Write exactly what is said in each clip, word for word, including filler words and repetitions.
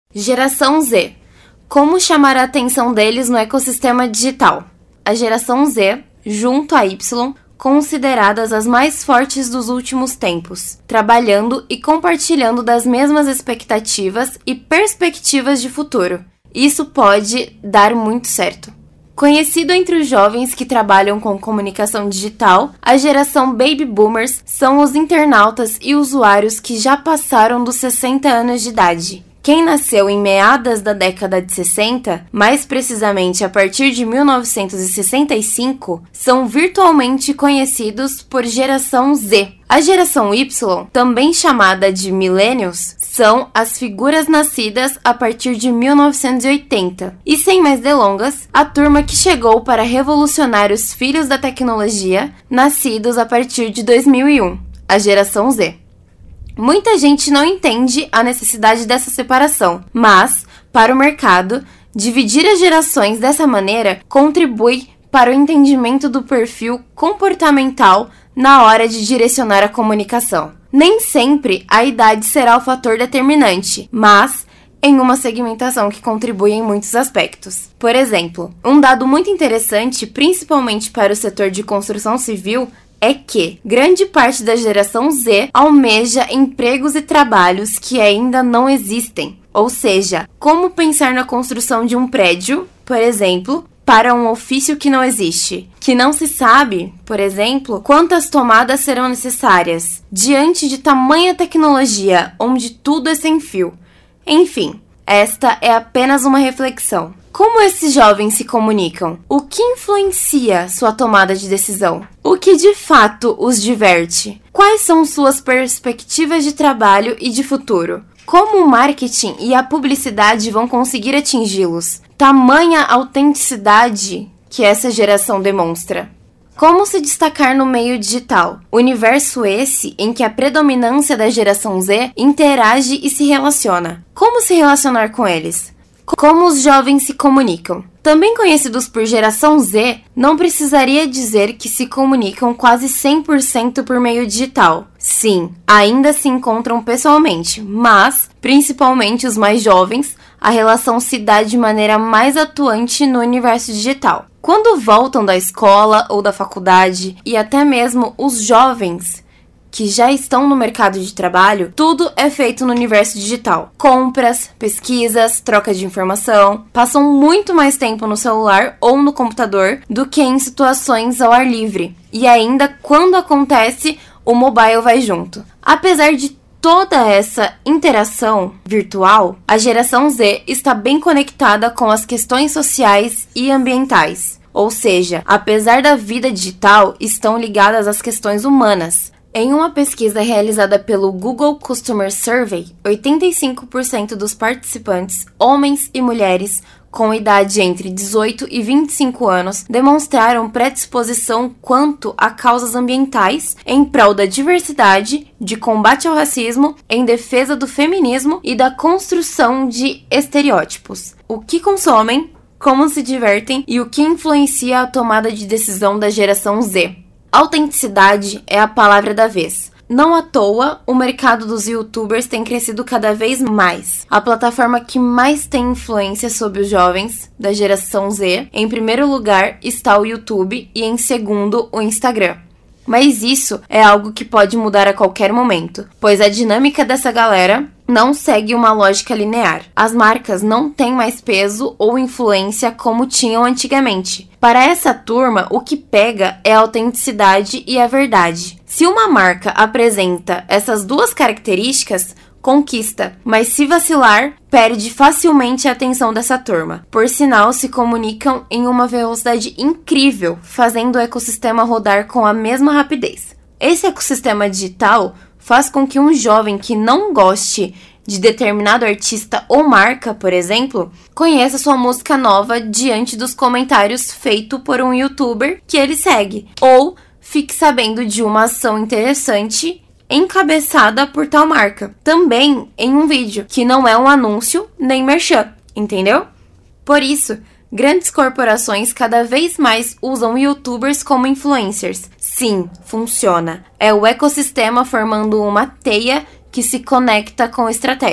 Geração Z. Como chamar a atenção deles no ecossistema digital? A geração Z, junto à Y, consideradas as mais fortes dos últimos tempos, trabalhando e compartilhando das mesmas expectativas e perspectivas de futuro. Isso pode dar muito certo. Conhecido entre os jovens que trabalham com comunicação digital, a geração Baby Boomers são os internautas e usuários que já passaram dos sessenta anos de idade. Quem nasceu em meados da década de sessenta, mais precisamente a partir de mil novecentos e sessenta e cinco, são virtualmente conhecidos por geração Z. A geração Y, também chamada de Millennials, são as figuras nascidas a partir de mil novecentos e oitenta. E sem mais delongas, a turma que chegou para revolucionar os filhos da tecnologia, nascidos a partir de dois mil e um, a geração Z. Muita gente não entende a necessidade dessa separação, mas, para o mercado, dividir as gerações dessa maneira contribui para o entendimento do perfil comportamental na hora de direcionar a comunicação. Nem sempre a idade será o fator determinante, mas em uma segmentação que contribui em muitos aspectos. Por exemplo, um dado muito interessante, principalmente para o setor de construção civil, é que grande parte da geração Z almeja empregos e trabalhos que ainda não existem. Ou seja, como pensar na construção de um prédio, por exemplo, para um ofício que não existe, que não se sabe, por exemplo, quantas tomadas serão necessárias, diante de tamanha tecnologia, onde tudo é sem fio. Enfim, esta é apenas uma reflexão. Como esses jovens se comunicam? O que influencia sua tomada de decisão? O que de fato os diverte? Quais são suas perspectivas de trabalho e de futuro? Como o marketing e a publicidade vão conseguir atingi-los? Tamanha autenticidade que essa geração demonstra. Como se destacar no meio digital? Universo esse em que a predominância da geração Z interage e se relaciona. Como se relacionar com eles? Como os jovens se comunicam? Também conhecidos por geração Z, não precisaria dizer que se comunicam quase cem por cento por meio digital. Sim, ainda se encontram pessoalmente, mas, principalmente os mais jovens, a relação se dá de maneira mais atuante no universo digital. Quando voltam da escola ou da faculdade, e até mesmo os jovens que já estão no mercado de trabalho, tudo é feito no universo digital. Compras, pesquisas, troca de informação, passam muito mais tempo no celular ou no computador do que em situações ao ar livre. E ainda, quando acontece, o mobile vai junto. Apesar de toda essa interação virtual, a geração Z está bem conectada com as questões sociais e ambientais. Ou seja, apesar da vida digital, estão ligadas às questões humanas. Em uma pesquisa realizada pelo Google Customer Survey, oitenta e cinco por cento dos participantes, homens e mulheres, com idade entre dezoito e vinte e cinco anos, demonstraram predisposição quanto a causas ambientais em prol da diversidade, de combate ao racismo, em defesa do feminismo e da construção de estereótipos. O que consomem, como se divertem e o que influencia a tomada de decisão da geração Z. Autenticidade é a palavra da vez. Não à toa, o mercado dos youtubers tem crescido cada vez mais. A plataforma que mais tem influência sobre os jovens da geração Z, em primeiro lugar está o YouTube e em segundo o Instagram. Mas isso é algo que pode mudar a qualquer momento, pois a dinâmica dessa galera não segue uma lógica linear. As marcas não têm mais peso ou influência como tinham antigamente. Para essa turma, o que pega é a autenticidade e a verdade. Se uma marca apresenta essas duas características, conquista, mas se vacilar, perde facilmente a atenção dessa turma. Por sinal, se comunicam em uma velocidade incrível, fazendo o ecossistema rodar com a mesma rapidez. Esse ecossistema digital faz com que um jovem que não goste de determinado artista ou marca, por exemplo, conheça sua música nova diante dos comentários feitos por um youtuber que ele segue, ou fique sabendo de uma ação interessante encabeçada por tal marca, também em um vídeo, que não é um anúncio nem merchan, entendeu? Por isso, grandes corporações cada vez mais usam youtubers como influencers. Sim, funciona. É o ecossistema formando uma teia que se conecta com estratégia.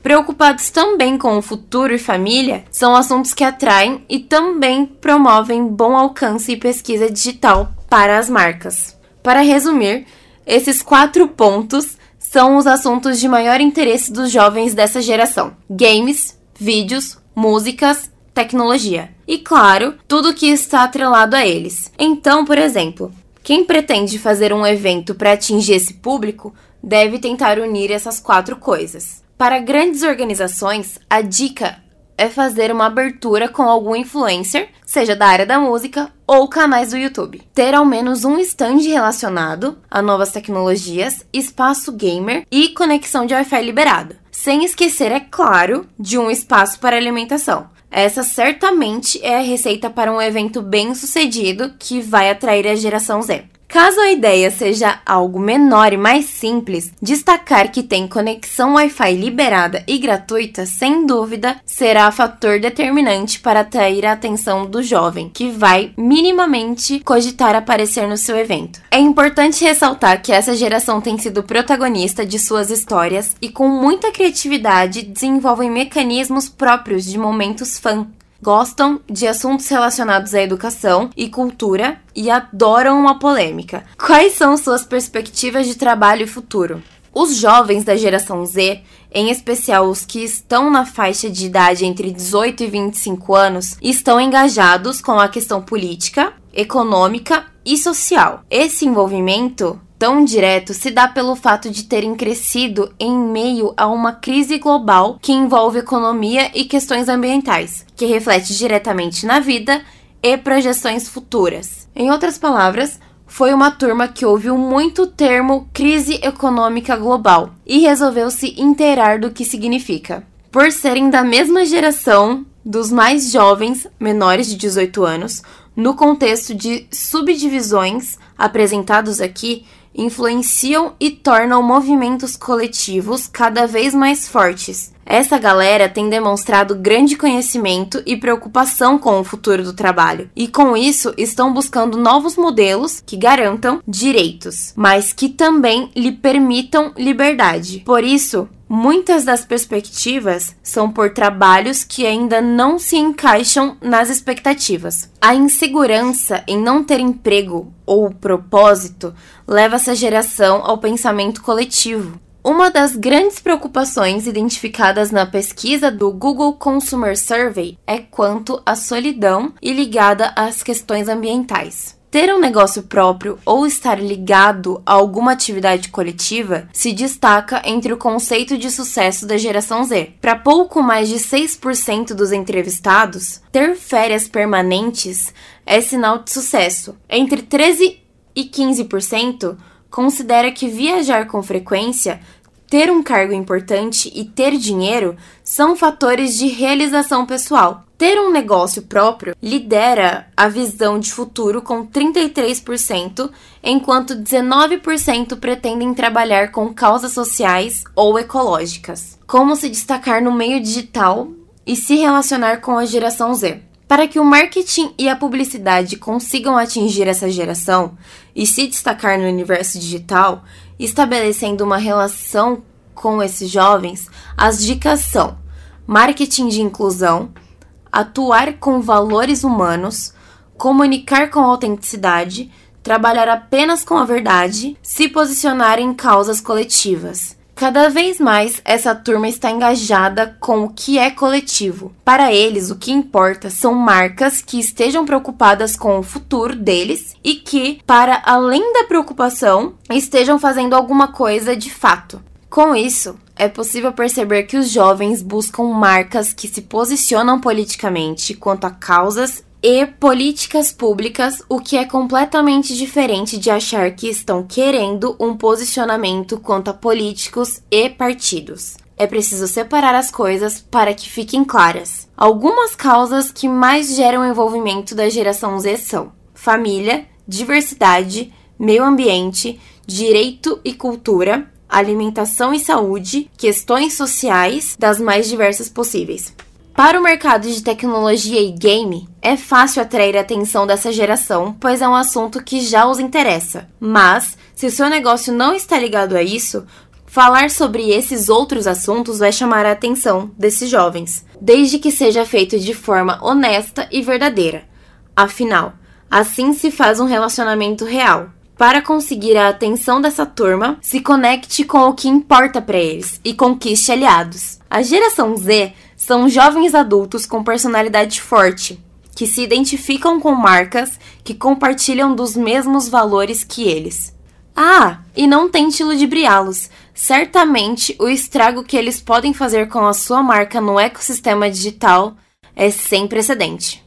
Preocupados também com o futuro e família, são assuntos que atraem e também promovem bom alcance e pesquisa digital para as marcas. Para resumir, esses quatro pontos são os assuntos de maior interesse dos jovens dessa geração: games, vídeos, músicas, tecnologia. E claro, tudo que está atrelado a eles. Então, por exemplo, quem pretende fazer um evento para atingir esse público deve tentar unir essas quatro coisas. Para grandes organizações, a dica é fazer uma abertura com algum influencer, seja da área da música ou canais do YouTube. Ter ao menos um stand relacionado a novas tecnologias, espaço gamer e conexão de Wi-Fi liberado. Sem esquecer, é claro, de um espaço para alimentação. Essa certamente é a receita para um evento bem-sucedido que vai atrair a geração Z. Caso a ideia seja algo menor e mais simples, destacar que tem conexão Wi-Fi liberada e gratuita, sem dúvida, será fator determinante para atrair a atenção do jovem, que vai minimamente cogitar aparecer no seu evento. É importante ressaltar que essa geração tem sido protagonista de suas histórias e, com muita criatividade, desenvolvem mecanismos próprios de momentos fã. Gostam de assuntos relacionados à educação e cultura e adoram uma polêmica. Quais são suas perspectivas de trabalho e futuro? Os jovens da geração Z, em especial os que estão na faixa de idade entre dezoito e vinte e cinco anos, estão engajados com a questão política, econômica e social. Esse envolvimento tão direto se dá pelo fato de terem crescido em meio a uma crise global que envolve economia e questões ambientais, que reflete diretamente na vida e projeções futuras. Em outras palavras, foi uma turma que ouviu muito o termo crise econômica global e resolveu se inteirar do que significa. Por serem da mesma geração dos mais jovens, menores de dezoito anos, no contexto de subdivisões apresentados aqui, influenciam e tornam movimentos coletivos cada vez mais fortes. Essa galera tem demonstrado grande conhecimento e preocupação com o futuro do trabalho, e com isso estão buscando novos modelos que garantam direitos, mas que também lhe permitam liberdade. Por isso, muitas das perspectivas são por trabalhos que ainda não se encaixam nas expectativas. A insegurança em não ter emprego ou propósito leva essa geração ao pensamento coletivo. Uma das grandes preocupações identificadas na pesquisa do Google Consumer Survey é quanto à solidão e ligada às questões ambientais. Ter um negócio próprio ou estar ligado a alguma atividade coletiva se destaca entre o conceito de sucesso da geração Z. Para pouco mais de seis por cento dos entrevistados, ter férias permanentes é sinal de sucesso. Entre treze e quinze por cento considera que viajar com frequência, ter um cargo importante e ter dinheiro são fatores de realização pessoal. Ter um negócio próprio lidera a visão de futuro com trinta e três por cento, enquanto dezenove por cento pretendem trabalhar com causas sociais ou ecológicas. Como se destacar no meio digital e se relacionar com a geração Z? Para que o marketing e a publicidade consigam atingir essa geração e se destacar no universo digital, estabelecendo uma relação com esses jovens, as dicas são: marketing de inclusão, atuar com valores humanos, comunicar com autenticidade, trabalhar apenas com a verdade, se posicionar em causas coletivas. Cada vez mais, essa turma está engajada com o que é coletivo. Para eles, o que importa são marcas que estejam preocupadas com o futuro deles e que, para além da preocupação, estejam fazendo alguma coisa de fato. Com isso, é possível perceber que os jovens buscam marcas que se posicionam politicamente quanto a causas e políticas públicas, o que é completamente diferente de achar que estão querendo um posicionamento quanto a políticos e partidos. É preciso separar as coisas para que fiquem claras. Algumas causas que mais geram envolvimento da geração Z são família, diversidade, meio ambiente, direito e cultura, alimentação e saúde, questões sociais das mais diversas possíveis. Para o mercado de tecnologia e game, é fácil atrair a atenção dessa geração, pois é um assunto que já os interessa. Mas, se o seu negócio não está ligado a isso, Falar sobre esses outros assuntos vai chamar a atenção desses jovens, desde que seja feito de forma honesta e verdadeira. Afinal, assim se faz um relacionamento real. Para conseguir a atenção dessa turma, se conecte com o que importa para eles e conquiste aliados. A geração Z são jovens adultos com personalidade forte, que se identificam com marcas que compartilham dos mesmos valores que eles. Ah, e não tente ludibriá-los. Certamente, o estrago que eles podem fazer com a sua marca no ecossistema digital é sem precedente.